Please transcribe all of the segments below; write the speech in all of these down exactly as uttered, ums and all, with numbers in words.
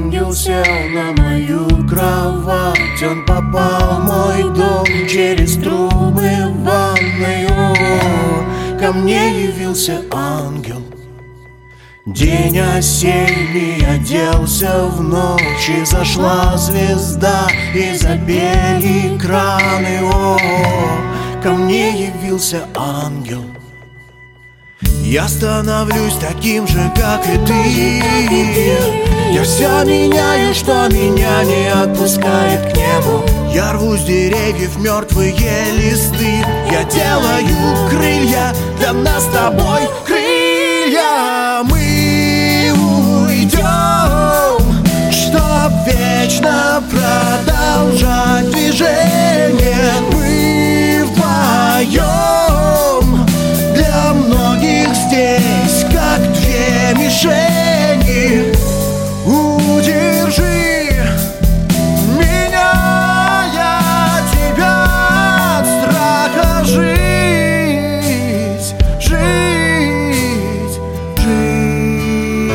Ангел сел на мою кровать, он попал в мой дом через трубы в ванной. О, ко мне явился ангел. День осенний оделся в ночь, и зашла звезда, и запели краны. О, ко мне явился ангел. Я становлюсь таким же, как и ты. Я все меняю, что меня не отпускает к небу. Я рву с деревьев мертвые листы. Я делаю крылья для нас с тобой. Крылья, мы уйдем, чтоб вечно продолжать движение. Мы вдвоем, для многих здесь как две мишени. Удержи меня, я тебя от страха жить, жить, жить.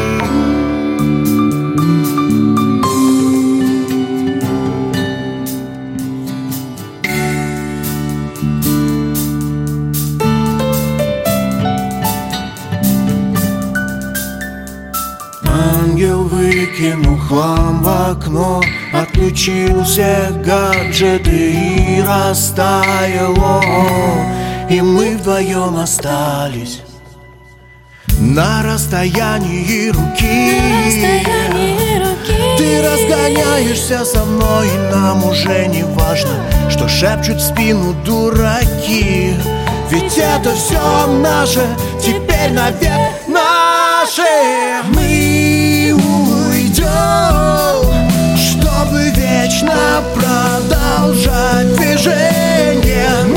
Ангел выкинул хлам в окно, отключился гаджет и растаял. И мы вдвоем остались на расстоянии руки. На расстоянии руки. Ты разгоняешься со мной, и нам уже не важно, что шепчут в спину дураки. Ведь это все наше, теперь навек наше. Мы уйдем, чтобы вечно продолжать движение.